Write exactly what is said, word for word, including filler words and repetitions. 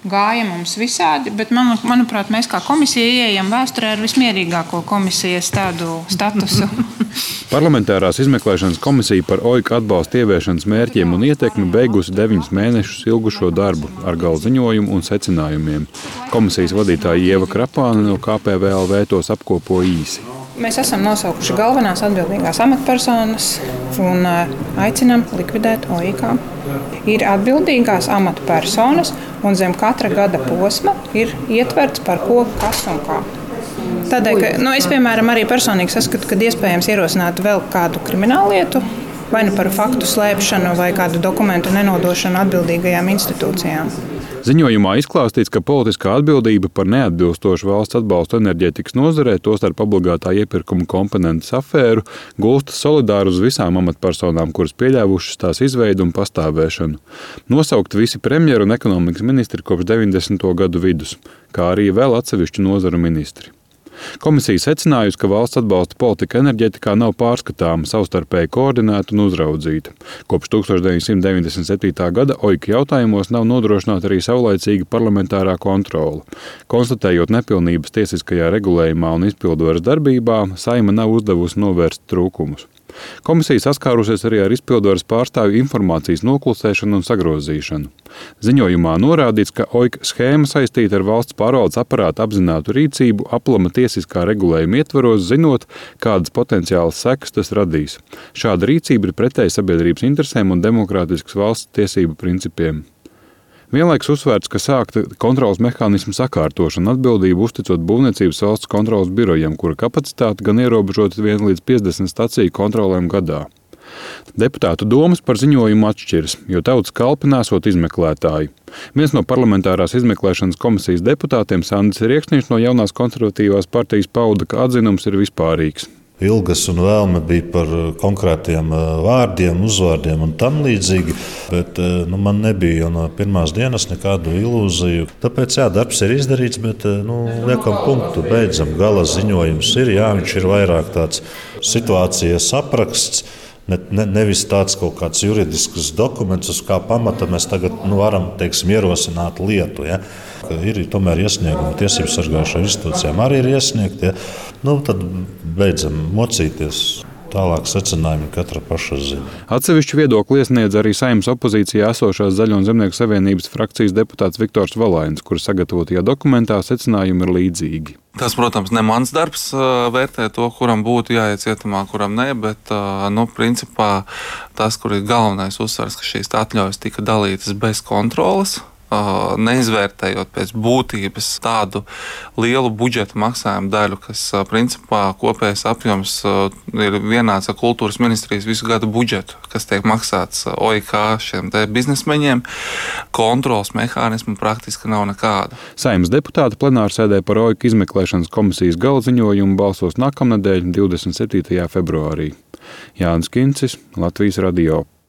Gāja mums visādi, bet man, manuprāt, mēs kā komisija ieejam vēsturē ar vismierīgāko komisijas tādu statusu. Parlamentārās izmeklēšanas komisija par O I K atbalsta ieviešanas mērķiem un ietekmi beigusi deviņus mēnešus ilgušo darbu ar gala ziņojumu un secinājumiem. Komisijas vadītāja Ieva Krapāne no K P V L V tos apkopo īsi. Mēs esam nosaukuši galvenās atbildīgās amatpersonas un aicinām likvidēt O I K. Ir atbildīgās amatpersonas un zem katra gada posma ir ietverts par ko, kas un kā. Tādēļ, ka, nu, es, piemēram, arī personīgi saskatu, ka iespējams ierosināt vēl kādu krimināllietu, vai nu par faktu slēpšanu vai kādu dokumentu nenodošanu atbildīgajām institūcijām. Ziņojumā izklāstīts, ka politiskā atbildība par neatbilstošu valsts atbalstu enerģētikas nozarē, tostarp obligātā iepirkuma komponentes afēru, gulstas solidāri uz visām amatpersonām, kuras pieļāvušas tās izveidu un pastāvēšanu. Nosaukt visi premjeru un ekonomikas ministri kopš deviņdesmito gadu vidus, kā arī vēl atsevišķu nozaru ministri. Komisija secinājusi, ka valsts atbalsta politika enerģētikā nav pārskatāma, savstarpēji koordinēta un uzraudzīta. Kopš tūkstoš deviņsimt deviņdesmit septītā gada O I K jautājumos nav nodrošināta arī saulaicīga parlamentārā kontrole. Konstatējot nepilnības tiesiskajā regulējumā un izpildvaras darbībā, Saeima nav uzdevusi novērst trūkumus. Komisija saskārusies arī ar izpildvaras pārstāvju informācijas noklusēšanu un sagrozīšanu. Ziņojumā norādīts, ka O I K schēma saistīta ar valsts pārvaldes aparāta apzinātu rīcību aplama tiesiskā regulējuma ietvaros, zinot, kādas potenciālas sekas tas radīs. Šāda rīcība ir pretēji sabiedrības interesēm un demokrātiskas valsts tiesību principiem. Vienlaikus uzsvērts, ka sākta kontroles mehānismu sakārtošana atbildību uzticot Būvniecības valsts kontroles birojam, kura kapacitāte gan ierobežota vien līdz piecdesmit staciju kontrolēm gadā. Deputātu domas par ziņojumu atšķiras, jo tautas kalpi nesot izmeklētāji. Viens no parlamentārās izmeklēšanas komisijas deputātiem, Sandis Riekšniņš no Jaunās konservatīvās partijas, pauda, ka atzinums ir vispārīgs. Ilgas un vēlme bija par konkrētiem vārdiem, uzvārdiem un tam līdzīgi, bet nu, man nebija no pirmās dienas nekādu ilūziju. Tāpēc jā, darbs ir izdarīts, bet nu, liekam punktu, beidzam. Gala ziņojums ir, jā, viņš ir vairāk tāds situācijas apraksts, ne, ne, nevis tāds kaut kāds juridisks dokuments, uz kā pamata mēs tagad nu, varam, teiksim, ierosināt lietu. Ja? Ir tomēr iesniegumi tiesību sargājušām institūcijām arī ir iesniegti. Ja? Nu, tad beidzam mocīties. Tālāk secinājumi katra paša ziņa. Atsevišķu viedokli iesniedz arī Saeimas opozīcijā esošās Zaļo un Zemnieku savienības frakcijas deputāts Viktors Valainis, kura sagatavotajā dokumentā secinājumi ir līdzīgi. Tas, protams, ne mans darbs vērtē to, kuram būtu jāiet cietumā, kuram nē, bet nu, principā tas, kur ir galvenais uzsvars, ka šīs atļaujas tika dalītas bez kontroles, neizvērtējot pēc būtības tādu lielu budžeta maksājumu daļu, kas principā kopējais apjoms ir vienāds ar kultūras ministrijas visu gadu budžetu, kas tiek maksāts O I K šiem te biznesmeņiem. Kontrols mehānismu praktiski nav nekāda. Saeimas deputāti plenārsēdē par O I K izmeklēšanas komisijas galaziņojumu balsos nākamnedēļ, divdesmit septītajā februārī. Jānis Kincis, Latvijas radio.